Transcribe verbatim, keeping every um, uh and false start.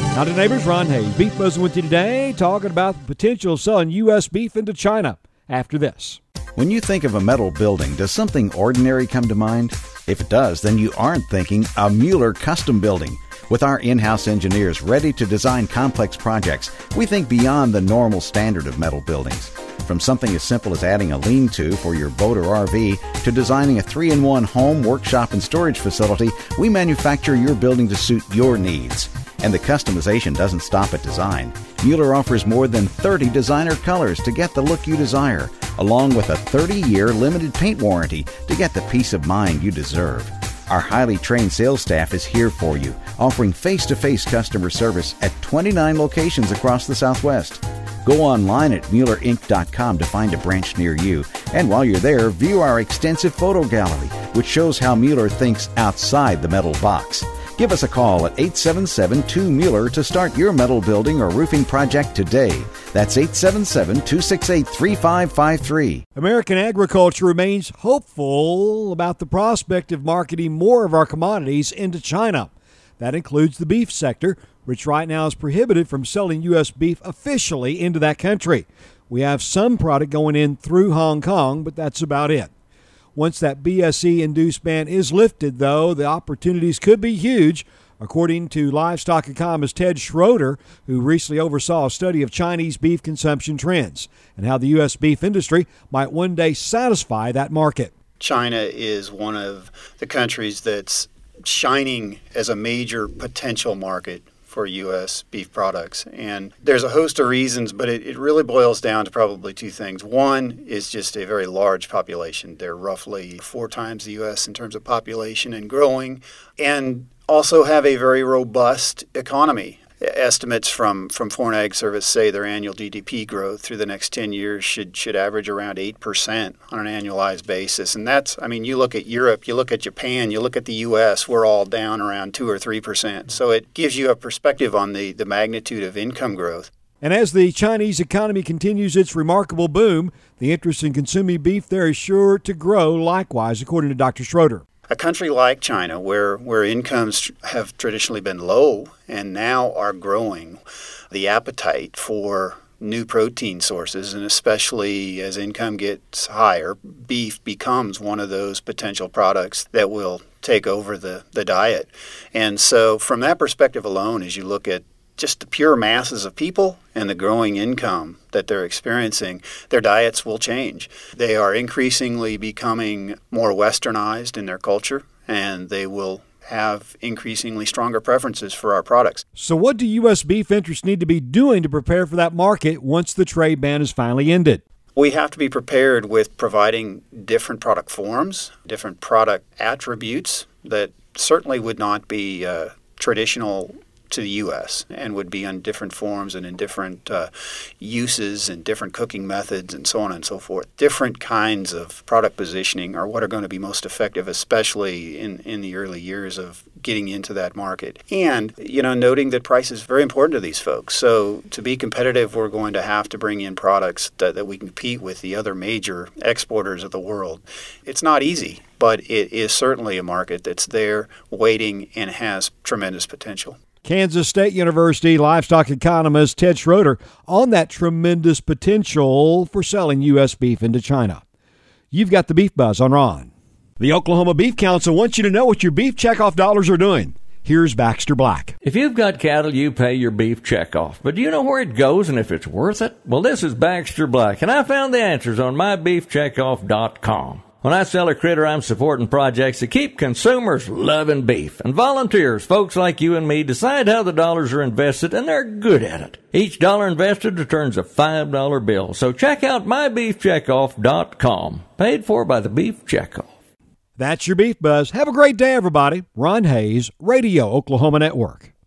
Now to Neighbors, Ron Hayes. Beef Buzzing with you today, talking about the potential of selling U S beef into China after this. When you think of a metal building, does something ordinary come to mind? If it does, then you aren't thinking a Mueller custom building. With our in-house engineers ready to design complex projects, we think beyond the normal standard of metal buildings. From something as simple as adding a lean-to for your boat or R V to designing a three-in-one home, workshop, and storage facility, we manufacture your building to suit your needs. And the customization doesn't stop at design. Mueller offers more than thirty designer colors to get the look you desire, along with a thirty-year limited paint warranty to get the peace of mind you deserve. Our highly trained sales staff is here for you, offering face-to-face customer service at twenty-nine locations across the Southwest. Go online at Mueller Inc dot com to find a branch near you. And while you're there, view our extensive photo gallery, which shows how Mueller thinks outside the metal box. Give us a call at eight seven seven, two, Mueller to start your metal building or roofing project today. That's eight seven seven, two six eight, three five five three. American agriculture remains hopeful about the prospect of marketing more of our commodities into China. That includes the beef sector, which right now is prohibited from selling U S beef officially into that country. We have some product going in through Hong Kong, but that's about it. Once that B S E-induced ban is lifted, though, the opportunities could be huge, according to livestock economist Ted Schroeder, who recently oversaw a study of Chinese beef consumption trends and how the U S beef industry might one day satisfy that market. China is one of the countries that's shining as a major potential market for U S beef products. And there's a host of reasons, but it, it really boils down to probably two things. One is just a very large population. They're roughly four times the U S in terms of population and growing, and also have a very robust economy. Estimates from, from Foreign Ag Service say their annual G D P growth through the next ten years should should average around eight percent on an annualized basis. And that's, I mean, you look at Europe, you look at Japan, you look at the U S, we're all down around two or three percent. So it gives you a perspective on the, the magnitude of income growth. And as the Chinese economy continues its remarkable boom, the interest in consuming beef there is sure to grow likewise, according to Doctor Schroeder. A country like China, where, where incomes have traditionally been low and now are growing, the appetite for new protein sources, and especially as income gets higher, beef becomes one of those potential products that will take over the, the diet. And so from that perspective alone, as you look at just the pure masses of people and the growing income that they're experiencing, their diets will change. They are increasingly becoming more westernized in their culture, and they will have increasingly stronger preferences for our products. So what do U S beef interests need to be doing to prepare for that market once the trade ban is finally ended? We have to be prepared with providing different product forms, different product attributes that certainly would not be uh, traditional to the U S and would be on different forms and in different uh, uses and different cooking methods and so on and so forth. Different kinds of product positioning are what are going to be most effective, especially in, in the early years of getting into that market. And, you know, noting that price is very important to these folks. So to be competitive, we're going to have to bring in products that, that we can compete with the other major exporters of the world. It's not easy, but it is certainly a market that's there, waiting, and has tremendous potential. Kansas State University livestock economist Ted Schroeder on that tremendous potential for selling U S beef into China. You've got the Beef Buzz on Ron. The Oklahoma Beef Council wants you to know what your beef checkoff dollars are doing. Here's Baxter Black. If you've got cattle, you pay your beef checkoff. But do you know where it goes and if it's worth it? Well, this is Baxter Black, and I found the answers on my beef checkoff dot com. When I sell a critter, I'm supporting projects that keep consumers loving beef. And volunteers, folks like you and me, decide how the dollars are invested, and they're good at it. Each dollar invested returns a five dollar bill. So check out my beef checkoff dot com. Paid for by the Beef Checkoff. That's your Beef Buzz. Have a great day, everybody. Ron Hayes, Radio Oklahoma Network.